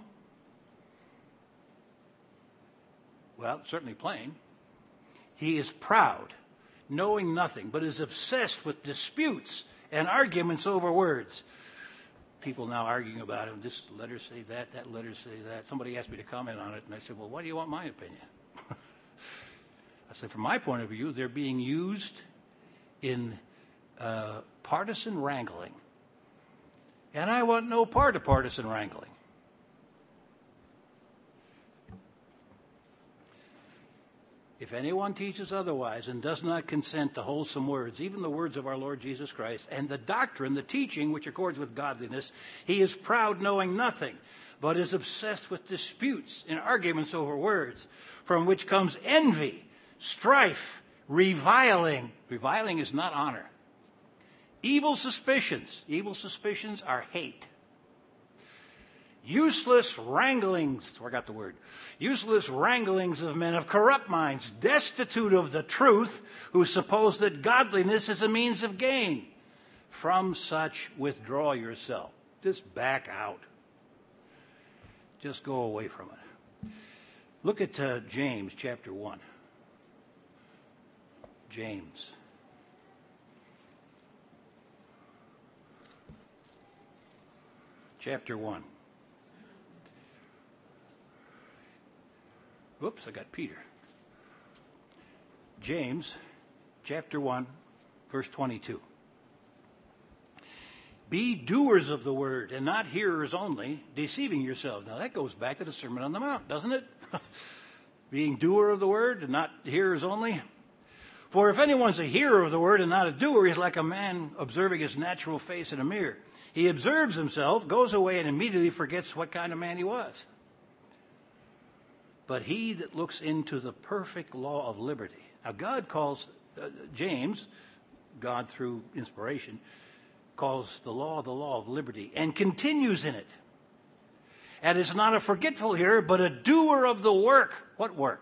Well, certainly plain. He is proud, knowing nothing, but is obsessed with disputes and arguments over words. People now arguing about it. This letter say that, that letter say that. Somebody asked me to comment on it, and I said, well, why do you want my opinion? I said, from my point of view, they're being used in uh, partisan wrangling. And I want no part of partisan wrangling. If anyone teaches otherwise and does not consent to wholesome words, even the words of our Lord Jesus Christ, and the doctrine, the teaching which accords with godliness, he is proud, knowing nothing, but is obsessed with disputes and arguments over words, from which comes envy, strife, reviling. Reviling is not honor. Evil suspicions. Evil suspicions are hate. Useless wranglings, I forgot the word. Useless wranglings of men of corrupt minds, destitute of the truth, who suppose that godliness is a means of gain. From such withdraw yourself. Just back out. Just go away from it. Look at uh, James chapter one. James. Chapter one. Whoops, I got Peter. James, chapter one, verse twenty-two. Be doers of the word and not hearers only, deceiving yourselves. Now that goes back to the Sermon on the Mount, doesn't it? Being doer of the word and not hearers only. For if anyone's a hearer of the word and not a doer, he's like a man observing his natural face in a mirror. He observes himself, goes away, and immediately forgets what kind of man he was. But he that looks into the perfect law of liberty. Now God calls, uh, James, God through inspiration, calls the law the law of liberty and continues in it. And is not a forgetful hearer, but a doer of the work. What work?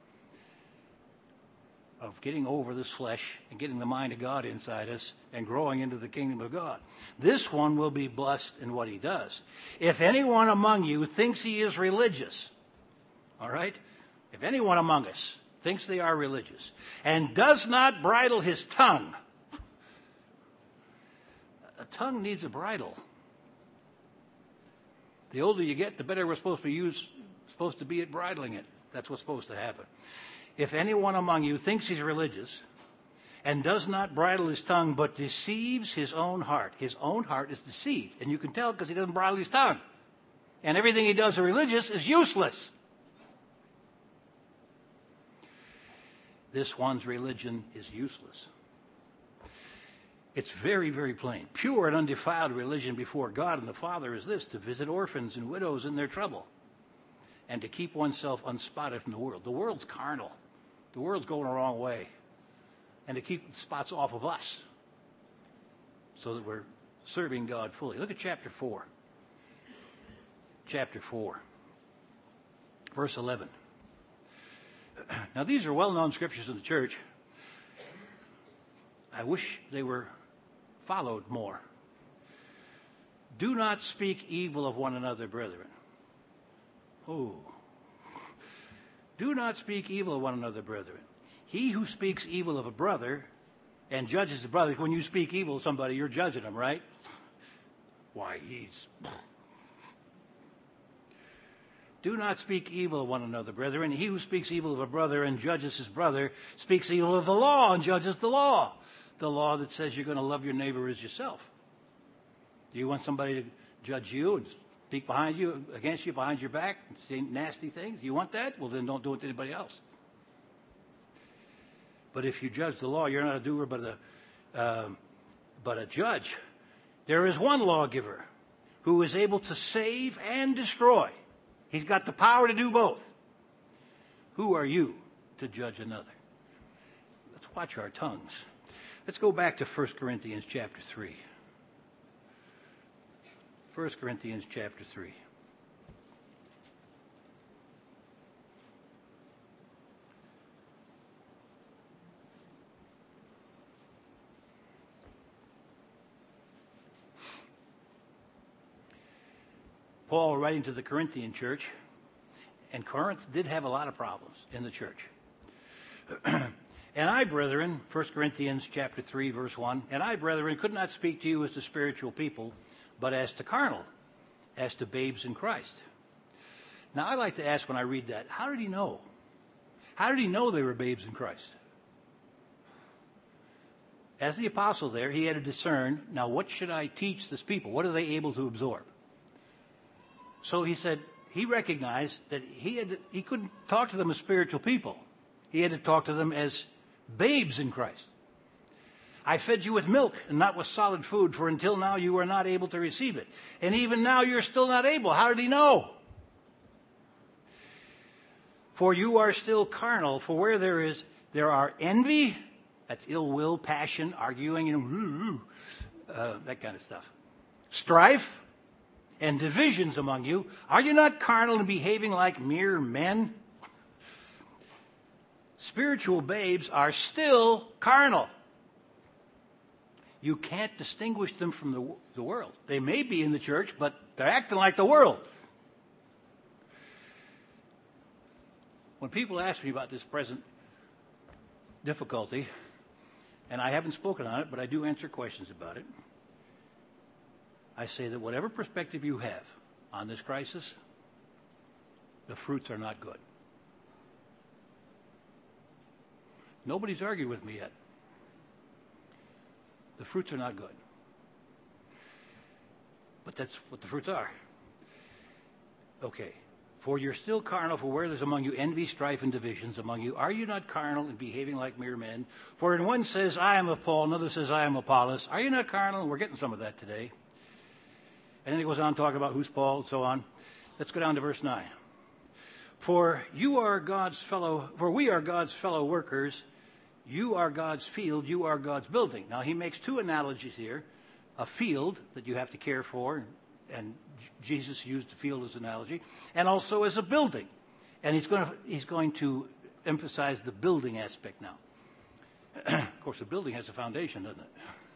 Of getting over this flesh and getting the mind of God inside us and growing into the kingdom of God. This one will be blessed in what he does. If anyone among you thinks he is religious, all right? If anyone among us thinks they are religious and does not bridle his tongue, a tongue needs a bridle. The older you get, the better we're supposed to be used, supposed to be at bridling it. That's what's supposed to happen. If anyone among you thinks he's religious and does not bridle his tongue but deceives his own heart, his own heart is deceived. And you can tell because he doesn't bridle his tongue. And everything he does religious is useless. This one's religion is useless. It's very, very plain. Pure and undefiled religion before God and the Father is this: to visit orphans and widows in their trouble and to keep oneself unspotted from the world. The world's carnal. The world's going the wrong way. And to keep the spots off of us so that we're serving God fully. Look at chapter four. Chapter four. Verse eleven. Now, these are well-known scriptures in the church. I wish they were followed more. Do not speak evil of one another, brethren. Oh. Do not speak evil of one another, brethren. He who speaks evil of a brother and judges his brother. When you speak evil of somebody, you're judging him, right? Why, he's... Do not speak evil of one another, brethren. He who speaks evil of a brother and judges his brother speaks evil of the law and judges the law. The law that says you're going to love your neighbor as yourself. Do you want somebody to judge you and speak behind you, against you, behind your back, and say nasty things? You want that? Well, then don't do it to anybody else. But if you judge the law, you're not a doer, but a, uh, but a judge. There is one lawgiver who is able to save and destroy. He's got the power to do both. Who are you to judge another? Let's watch our tongues. Let's go back to First Corinthians chapter three. First Corinthians chapter three. Paul writing to the Corinthian church, and Corinth did have a lot of problems in the church. And I, brethren, First Corinthians chapter three, verse one, and I, brethren, could not speak to you as to spiritual people, but as to carnal, as to babes in Christ. Now, I like to ask when I read that, how did he know? How did he know they were babes in Christ? As the apostle there, he had to discern, now what should I teach this people? What are they able to absorb? So he said, he recognized that he had to, he couldn't talk to them as spiritual people. He had to talk to them as babes in Christ. I fed you with milk and not with solid food, for until now you were not able to receive it. And even now you're still not able. How did he know? For you are still carnal, for where there is, there are envy, that's ill will, passion, arguing, you know, uh, that kind of stuff. Strife and divisions among you. Are you not carnal and behaving like mere men? Spiritual babes are still carnal. You can't distinguish them from the, the world. They may be in the church, but they're acting like the world. When people ask me about this present difficulty, and I haven't spoken on it, but I do answer questions about it, I say that whatever perspective you have on this crisis, the fruits are not good. Nobody's argued with me yet. The fruits are not good. But that's what the fruits are. Okay. For you're still carnal, for where there's among you envy, strife, and divisions among you, are you not carnal and behaving like mere men? For in one says, I am of Paul, another says, I am of Apollos. Are you not carnal? And we're getting some of that today. And then he goes on talking about who's Paul and so on. Let's go down to verse nine. For you are God's fellow, for we are God's fellow workers. You are God's field, you are God's building. Now he makes two analogies here. A field that you have to care for, and Jesus used the field as an analogy, and also as a building. And he's going to, he's going to emphasize the building aspect now. Of course, a building has a foundation, doesn't it?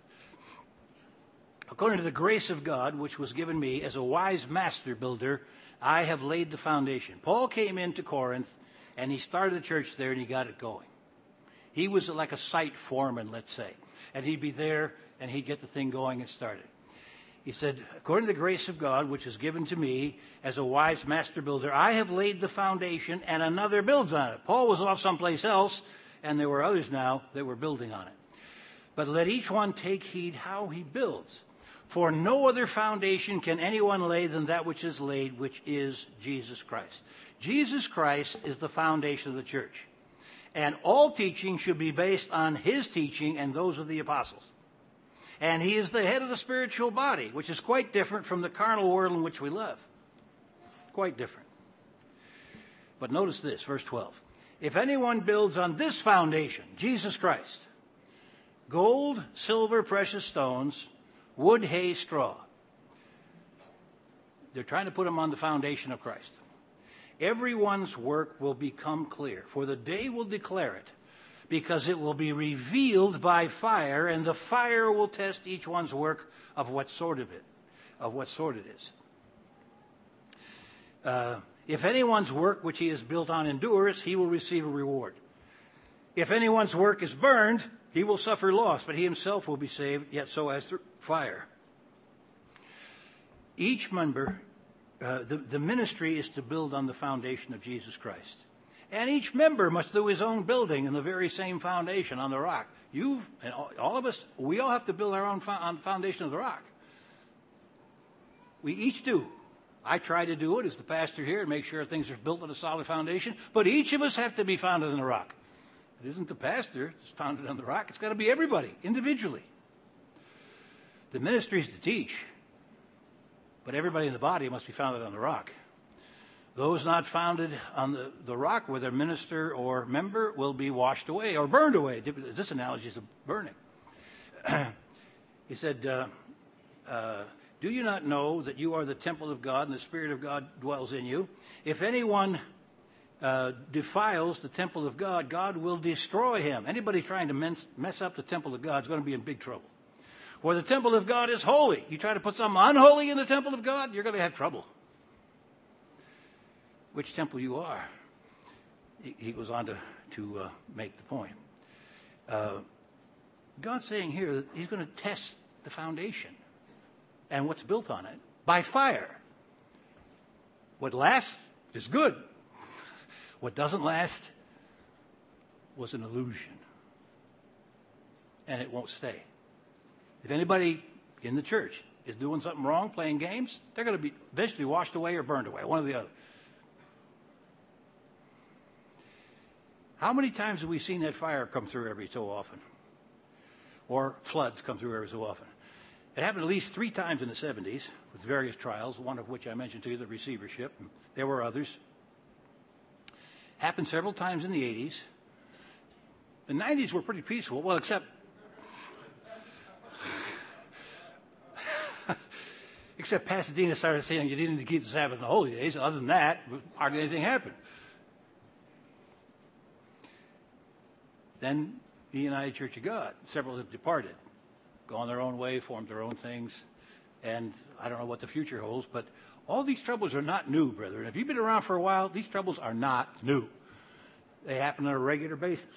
According to the grace of God, which was given me as a wise master builder, I have laid the foundation. Paul came into Corinth, and he started the church there, and he got it going. He was like a site foreman, let's say. And he'd be there, and he'd get the thing going and started. He said, according to the grace of God, which is given to me as a wise master builder, I have laid the foundation, and another builds on it. Paul was off someplace else, and there were others now that were building on it. But let each one take heed how he builds. For no other foundation can anyone lay than that which is laid, which is Jesus Christ. Jesus Christ is the foundation of the church. And all teaching should be based on his teaching and those of the apostles. And he is the head of the spiritual body, which is quite different from the carnal world in which we live. Quite different. But notice this, verse twelve. If anyone builds on this foundation, Jesus Christ, gold, silver, precious stones, wood, hay, straw. They're trying to put them on the foundation of Christ. Everyone's work will become clear, for the day will declare it, because it will be revealed by fire, and the fire will test each one's work of what sort of it, of what sort it is. Uh, if anyone's work which he has built on endures, he will receive a reward. If anyone's work is burned, He will suffer loss, but he himself will be saved, yet so as through fire. Each member, uh, the, the ministry is to build on the foundation of Jesus Christ. And each member must do his own building in the very same foundation on the rock. You and all, all of us, we all have to build our own fo- on the foundation of the rock. We each do. I try to do it as the pastor here and make sure things are built on a solid foundation. But each of us have to be founded on the rock. It isn't the pastor that's founded on the rock. It's got to be everybody, individually. The ministry is to teach. But everybody in the body must be founded on the rock. Those not founded on the, the rock, whether minister or member, will be washed away or burned away. This analogy is of burning. He said, uh, uh, do you not know that you are the temple of God and the Spirit of God dwells in you? If anyone uh, defiles the temple of God, God will destroy him. Anybody trying to mess, mess up the temple of God is going to be in big trouble. For the temple of God is holy. You try to put something unholy in the temple of God, you're going to have trouble. Which temple you are. He, he goes on to, to uh, make the point. Uh, God's saying here that he's going to test the foundation and what's built on it by fire. What lasts is good. What doesn't last was an illusion. And it won't stay. If anybody in the church is doing something wrong, playing games, they're going to be eventually washed away or burned away, one or the other. How many times have we seen that fire come through every so often? Or floods come through every so often? It happened at least three times in the seventies with various trials, one of which I mentioned to you, the receivership. And there were others. Happened several times in the eighties. The nineties were pretty peaceful, well, except except Pasadena started saying you didn't need to keep the Sabbath on the holy days. Other than that, hardly anything happened. Then the United Church of God, several have departed, gone their own way, formed their own things, and I don't know what the future holds, but all these troubles are not new, brethren. If you've been around for a while, these troubles are not new. They happen on a regular basis.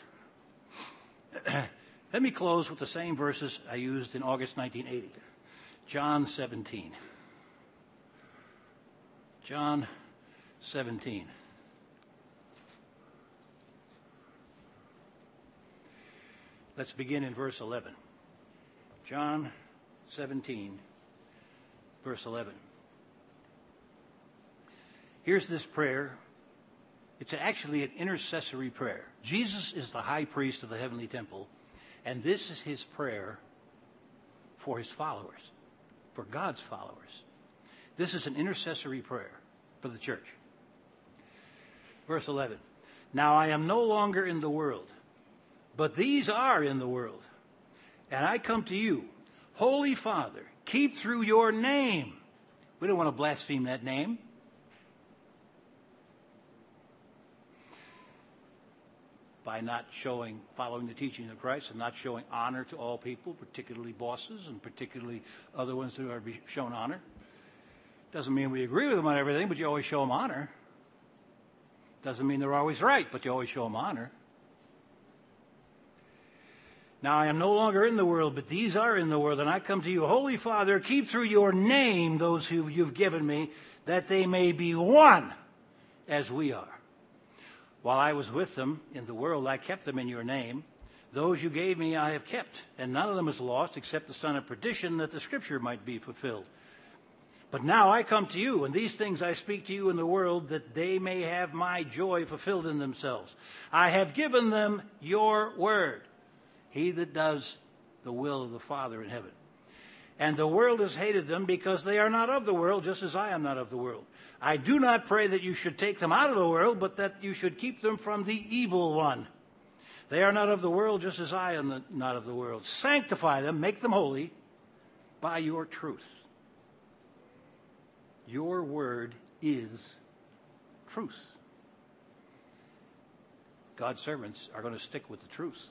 Let me close with the same verses I used in August nineteen eighty. John seventeen. John seventeen. Let's begin in verse eleven. John seventeen, verse eleven. Here's this prayer. It's actually an intercessory prayer. Jesus is the high priest of the heavenly temple, and this is his prayer for his followers, for God's followers. This is an intercessory prayer for the church. Verse eleven. Now I am no longer in the world, but these are in the world. And I come to you, Holy Father, keep through your name. We don't want to blaspheme that name. By not showing, following the teaching of Christ and not showing honor to all people, particularly bosses and particularly other ones who are to be shown honor. Doesn't mean we agree with them on everything, but you always show them honor. Doesn't mean they're always right, but you always show them honor. Now I am no longer in the world, but these are in the world, and I come to you, Holy Father, keep through your name those who you've given me, that they may be one as we are. While I was with them in the world, I kept them in your name. Those you gave me I have kept, and none of them is lost except the son of perdition, that the scripture might be fulfilled. But now I come to you, and these things I speak to you in the world, that they may have my joy fulfilled in themselves. I have given them your word. He that does the will of the Father in heaven. And the world has hated them because they are not of the world, just as I am not of the world. I do not pray that you should take them out of the world, but that you should keep them from the evil one. They are not of the world, just as I am not of the world. Sanctify them, make them holy by your truth. Your word is truth. God's servants are going to stick with the truth.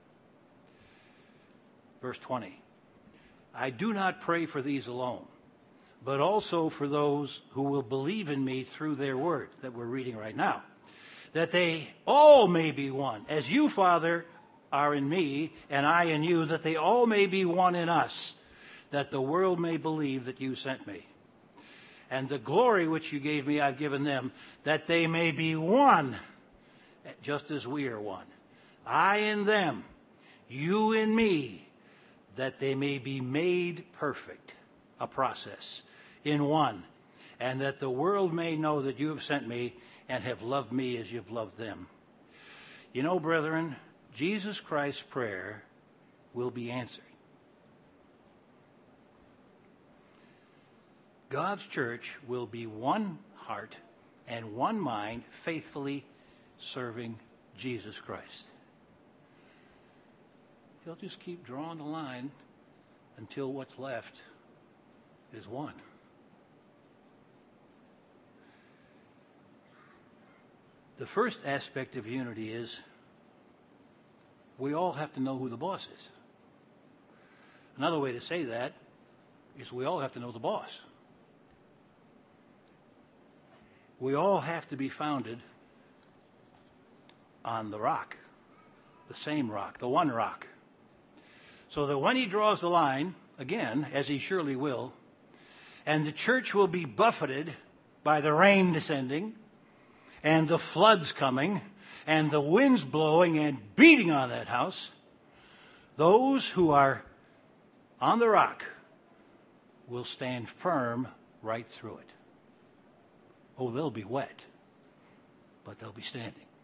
Verse twenty. I do not pray for these alone, but also for those who will believe in me through their word that we're reading right now, that they all may be one, as you, Father, are in me, and I in you, that they all may be one in us, that the world may believe that you sent me. And the glory which you gave me, I've given them, that they may be one, just as we are one. I in them, you in me, that they may be made perfect, a process, in one, and that the world may know that you have sent me and have loved me as you've loved them. You know, brethren, Jesus Christ's prayer will be answered. God's church will be one heart and one mind, faithfully serving Jesus Christ. He'll just keep drawing the line until what's left is one. The first aspect of unity is we all have to know who the boss is. Another way to say that is we all have to know the boss. We all have to be founded on the rock, the same rock, the one rock. So that when he draws the line, again, as he surely will, and the church will be buffeted by the rain descending, and the floods coming, and the winds blowing and beating on that house, those who are on the rock will stand firm right through it. Oh, they'll be wet, but they'll be standing.